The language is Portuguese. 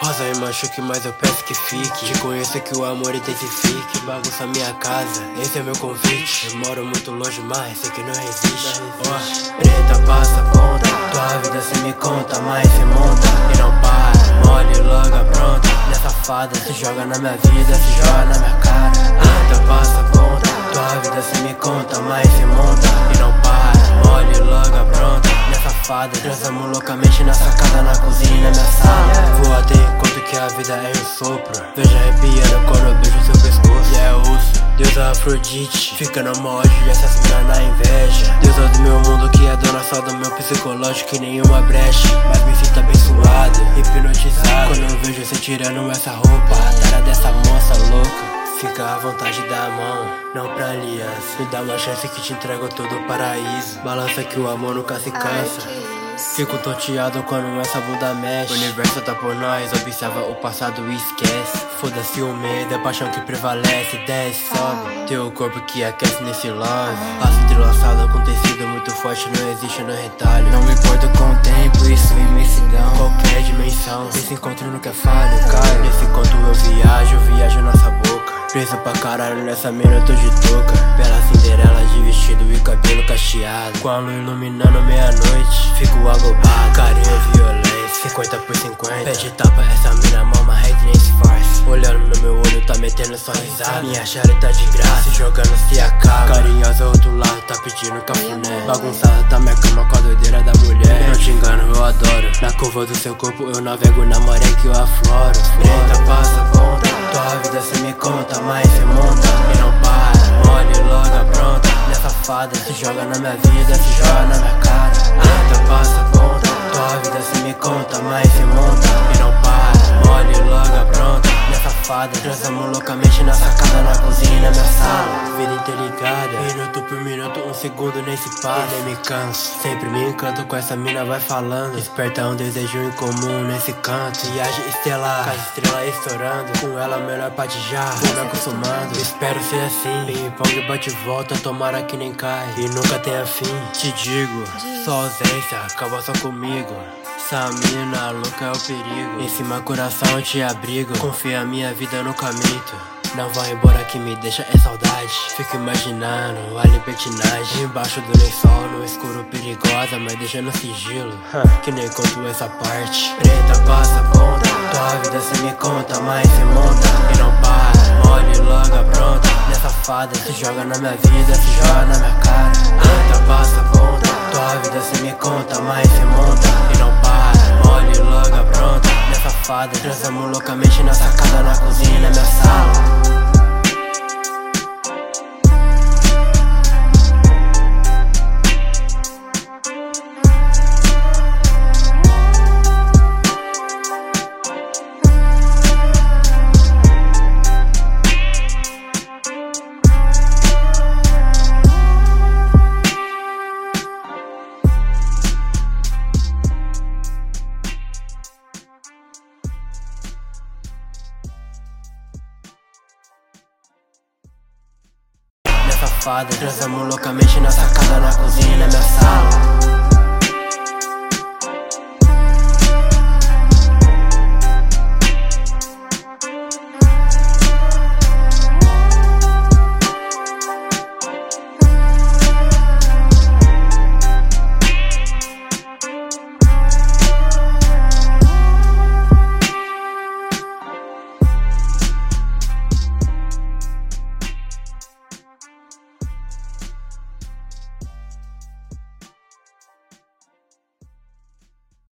Rosa me machuque, mas eu peço que fique. Te conheço que o amor intensifique. Bagunça minha casa, esse é meu convite. Eu moro muito longe, mas sei que não resiste. Preta passa a ponta, tua vida cê me conta, mas cê monta e não para. Mole logo apronta, nessa fada se joga na minha vida, se joga na minha cara. Preta passa a ponta, tua vida cê me conta, mas cê monta e não para. Mole logo apronta, nessa fada transamos loucamente na sacada, na cozinha e na minha sala. Vou até enquanto que a vida é um sopro. Vejo arrepiando quando eu beijo seu pescoço. E é osso, deusa Afrodite, fica no molde e assassina na inveja. Deusa do meu mundo que é dona só do meu psicológico e nenhuma brecha. Mas me sinto abençoado, hipnotizado quando eu vejo você tirando essa roupa. A cara dessa moça louca, fica à vontade da mão, não pra aliança. Me dá uma chance que te entrego todo o paraíso. Balança que o amor nunca se cansa. Fico tonteado quando essa bunda mexe. O universo tá por nós, observa o passado e esquece. Foda-se o medo, é a paixão que prevalece. Desce, sobe, teu corpo que aquece nesse love. Laço entrelaçado com tecido muito forte, não existe no retalho. Não me importo com o tempo, isso é imensidão. Qualquer dimensão, esse encontro nunca é falho, caio. Nesse conto eu viajo nessa boca. Preso pra caralho nessa mina eu tô de touca. Bela Cinderela de vestido e cabelo cacheado. Com a lua iluminando meia-noite, fico agobado, carinho e violência. 50 por 50, pede tapa, essa mina mama, hate nem esforce. Olhando no meu olho, tá metendo só risada. Minha chale tá de graça, se jogando se acaba. Carinhosa outro lado, tá pedindo cafuné. Bagunçada tá minha cama com a doideira da mulher. Não te engano, eu adoro. Na curva do seu corpo eu navego na maré que eu afloro. Preta passa a ponta, tua vida cê me conta, mas cê monta e não para. Mole logo apronta, nessa fada se joga na minha vida, se joga na minha cara. Preta passa a ponta, tua vida cê me conta, mas cê monta e não para. Mole logo apronta, nessa fada transamos loucamente na sacada, na cozinha e na minha sala. Vida interligada, minuto por minuto, um segundo nem se passa. Nem me canso, sempre me encanto com essa mina, vai falando. Desperta um desejo incomum nesse canto. Viagem estelar, com as estrelas estourando. Com ela melhor patijar, vou me acostumando. Espero ser assim, ping-pong bate e volta, tomara que nem cai e nunca tenha fim. Te digo, só ausência, acaba só comigo. Essa mina louca é o perigo. Em cima coração eu te abrigo. Confia minha vida no caminho. Não vai embora que me deixa é saudade. Fico imaginando a libertinagem embaixo do lençol, no escuro perigosa, mas deixa no sigilo. Que nem conto essa parte. Preta passa a ponta, tua vida cê me conta, mas cê monta e não para. Mole logo apronta, nessa fada se joga na minha vida, se joga na minha cara. Preta passa a ponta, tua vida cê me conta, mas cê monta e não para. Mole logo apronta, nessa fada transamos loucamente na sacada, na cozinha e na minha sala. Transamos loucamente na sacada, na cozinha e na minha sala.